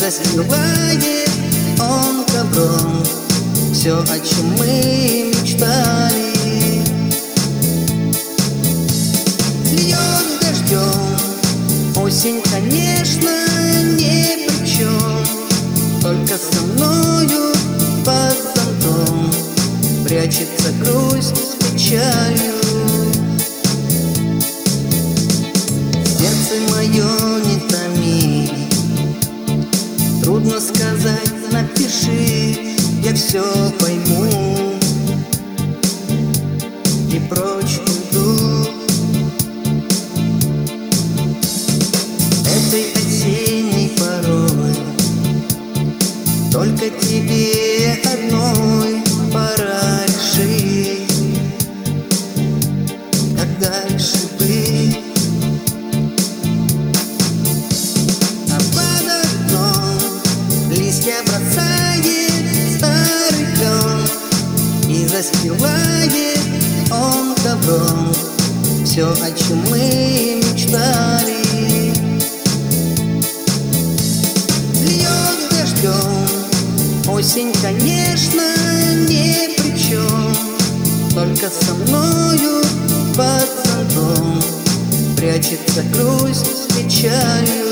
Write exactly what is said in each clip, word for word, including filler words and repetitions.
застилает он ковром все, о чем мы мечтали. Льет дождем, осень, конечно, ни при чем, только со мною под зонтом прячется грусть с печалью. Сердце мое не томи, трудно сказать, напиши, я все пойму и прочь уйду. Этой осенней порой только тебе одной пора решить, как дальше быть. А под окном листья бросает старый клен, и застилает он ковром все, о чем мы мечтали. Льет дождем, осень, конечно, ни при чем, только со мною под зонтом прячется грусть с печалью.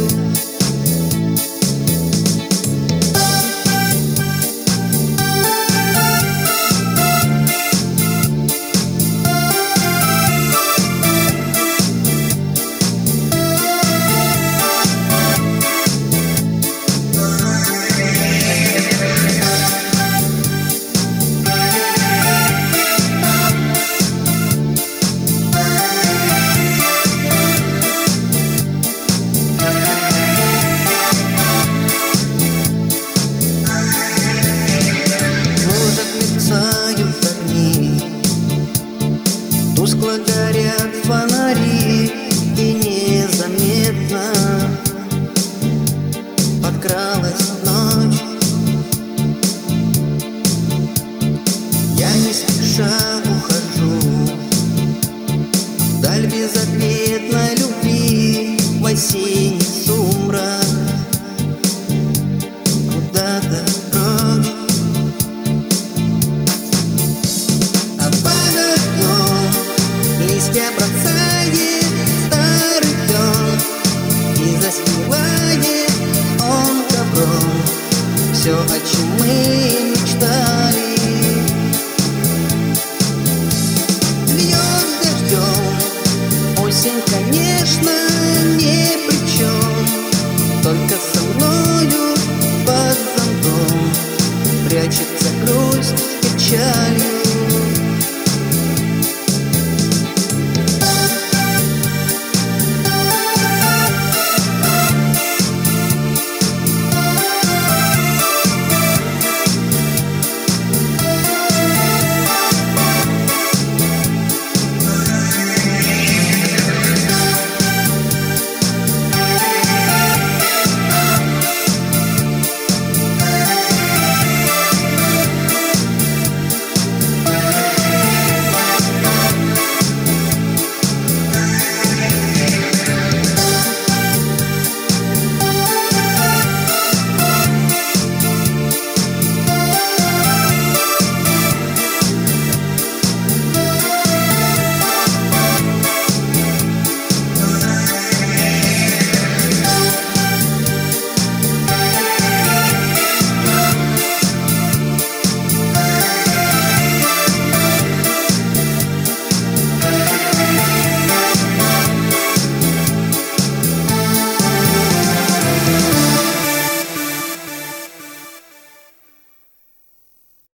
Тускло горят фонари, и незаметно подкралась ночь. Я не спеша ухожу вдаль безответной любви, в осенний сумрак, куда-то прочь. Листья бросает старый клен, и застилает он ковром все, о чем мы мечтали. Льет дождем, осень, конечно, ни при чем, только со мною под зонтом прячется